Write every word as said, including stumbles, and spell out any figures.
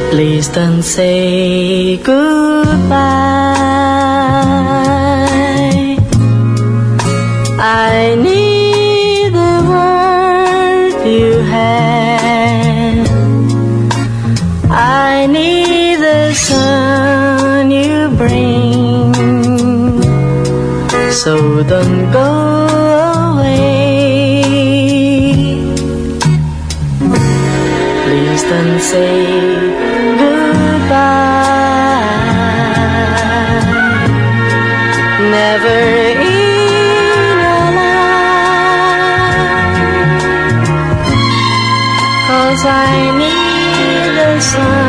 Please don't say goodbye. I need the word you have. I need the sun you bring. So don't go away. Please don't say never in your life, 'cause I need the sun